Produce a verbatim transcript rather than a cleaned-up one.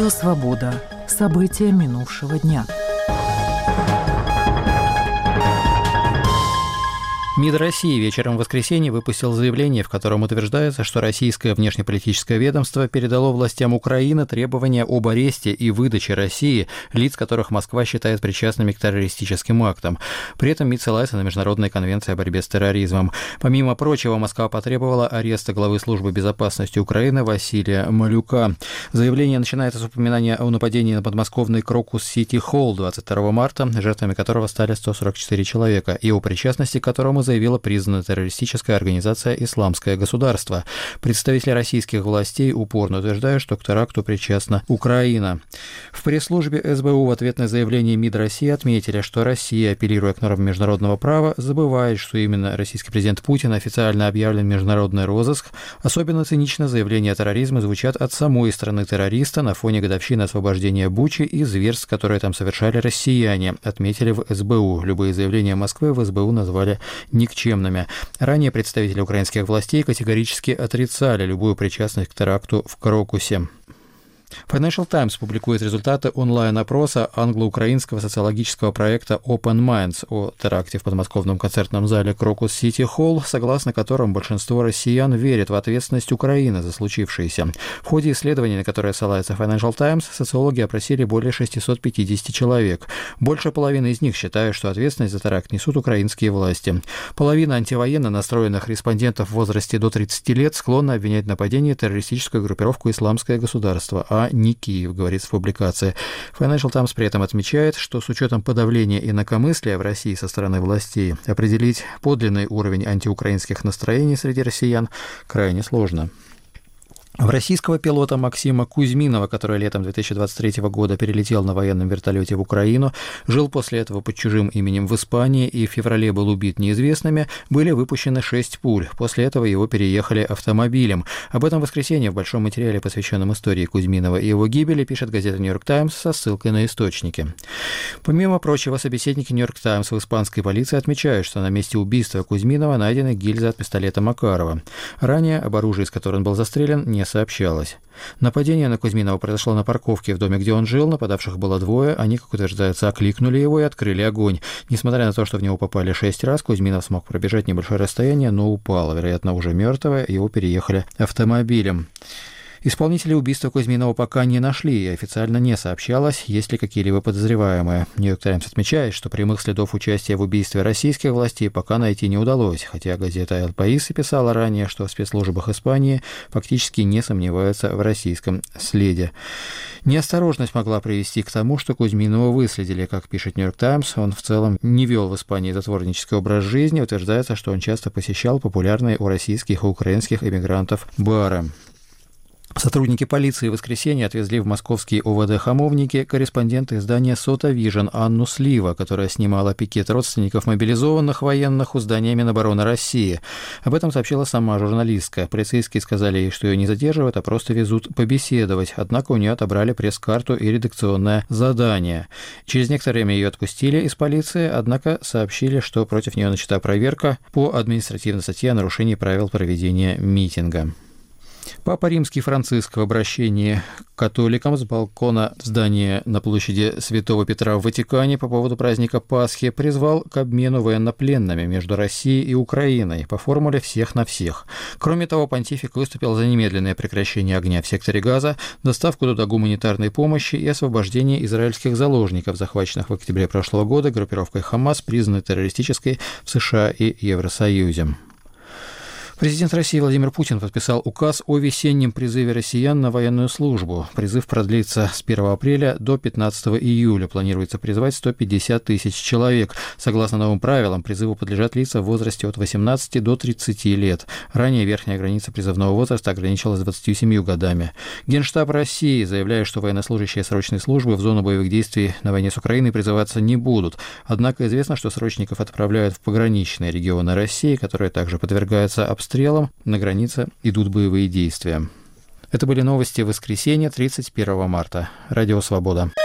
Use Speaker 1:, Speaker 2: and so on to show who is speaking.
Speaker 1: Радио «Свобода». События минувшего дня.
Speaker 2: МИД России вечером в воскресенье выпустил заявление, в котором утверждается, что российское внешнеполитическое ведомство передало властям Украины требования об аресте и выдаче России лиц, которых Москва считает причастными к террористическим актам. При этом МИД ссылается на Международную конвенцию о борьбе с терроризмом. Помимо прочего, Москва потребовала ареста главы службы безопасности Украины Василия Малюка. Заявление начинается с упоминания о нападении на подмосковный Крокус Сити Холл двадцать второго марта, жертвами которого стали сто сорок четыре человека, и о причастности к которому заявила признанная террористическая организация «Исламское государство». Представители российских властей упорно утверждают, что к теракту причастна Украина. В пресс-службе эс бэ у в ответ на заявление МИД России отметили, что Россия, апеллируя к нормам международного права, забывает, что именно российский президент Путин официально объявлен международный розыск. Особенно цинично заявления о терроризме звучат от самой страны-террориста на фоне годовщины освобождения Бучи и зверств, которые там совершали россияне, отметили в эс бэ у. Любые заявления Москвы в эс бэ у назвали никчемными. Ранее представители украинских властей категорически отрицали любую причастность к теракту в Крокусе. Financial Times публикует результаты онлайн-опроса англо-украинского социологического проекта Open Minds о теракте в подмосковном концертном зале Крокус Сити Холл, согласно которому большинство россиян верит в ответственность Украины за случившееся. В ходе исследования, на которое ссылается Financial Times, социологи опросили более шестьсот пятьдесят человек. Больше половины из них считают, что ответственность за теракт несут украинские власти. Половина антивоенно настроенных респондентов в возрасте до тридцати лет склонна обвинять в нападении террористическую группировку «Исламское государство», а не Киев, говорится в публикации. Financial Times при этом отмечает, что с учетом подавления инакомыслия в России со стороны властей определить подлинный уровень антиукраинских настроений среди россиян крайне сложно. В российского пилота Максима Кузьминова, который летом две тысячи двадцать третьего года перелетел на военном вертолете в Украину, жил после этого под чужим именем в Испании и в феврале был убит неизвестными, были выпущены шесть пуль. После этого его переехали автомобилем. Об этом в воскресенье в большом материале, посвященном истории Кузьминова и его гибели, пишет газета «Нью-Йорк Таймс» со ссылкой на источники. Помимо прочего, собеседники «Нью-Йорк Таймс» в испанской полиции отмечают, что на месте убийства Кузьминова найдены гильзы от пистолета Макарова. Ранее об оружии, из которого он был застрелен, не сообщалось. Нападение на Кузьминова произошло на парковке в доме, где он жил. Нападавших было двое. Они, как утверждается, окликнули его и открыли огонь. Несмотря на то, что в него попали шесть раз, Кузьминов смог пробежать небольшое расстояние, но упал. Вероятно, уже мертвое, его переехали автомобилем. Исполнителей убийства Кузьминова пока не нашли, и официально не сообщалось, есть ли какие-либо подозреваемые. «Нью-Йорк Таймс» отмечает, что прямых следов участия в убийстве российских властей пока найти не удалось, хотя газета «Эл Паис» писала ранее, что в спецслужбах Испании фактически не сомневаются в российском следе. Неосторожность могла привести к тому, что Кузьминова выследили. Как пишет «Нью-Йорк Таймс», он в целом не вел в Испании затворнический образ жизни. Утверждается, что он часто посещал популярные у российских и украинских эмигрантов бары. Сотрудники полиции в воскресенье отвезли в московские о вэ дэ «Хамовники» корреспондента издания «Сота Вижн» Анну Слива, которая снимала пикет родственников мобилизованных военных у здания Минобороны России. Об этом сообщила сама журналистка. Полицейские сказали ей, что ее не задерживают, а просто везут побеседовать. Однако у нее отобрали пресс-карту и редакционное задание. Через некоторое время ее отпустили из полиции, однако сообщили, что против нее начата проверка по административной статье о нарушении правил проведения митинга. Папа Римский Франциск в обращении к католикам с балкона здания на площади Святого Петра в Ватикане по поводу праздника Пасхи призвал к обмену военнопленными между Россией и Украиной по формуле «всех на всех». Кроме того, понтифик выступил за немедленное прекращение огня в секторе Газа, доставку туда гуманитарной помощи и освобождение израильских заложников, захваченных в октябре прошлого года группировкой Хамас, признанной террористической в США и Евросоюзе. Президент России Владимир Путин подписал указ о весеннем призыве россиян на военную службу. Призыв продлится с первого апреля до пятнадцатого июля. Планируется призвать сто пятьдесят тысяч человек. Согласно новым правилам, призыву подлежат лица в возрасте от восемнадцати до тридцати лет. Ранее верхняя граница призывного возраста ограничивалась двадцатью семью годами. Генштаб России заявляет, что военнослужащие срочной службы в зону боевых действий на войне с Украиной призываться не будут. Однако известно, что срочников отправляют в пограничные регионы России, которые также подвергаются обстрелам. Стрелом на границе идут боевые действия. Это были новости воскресенья, тридцать первого марта. Радио «Свобода».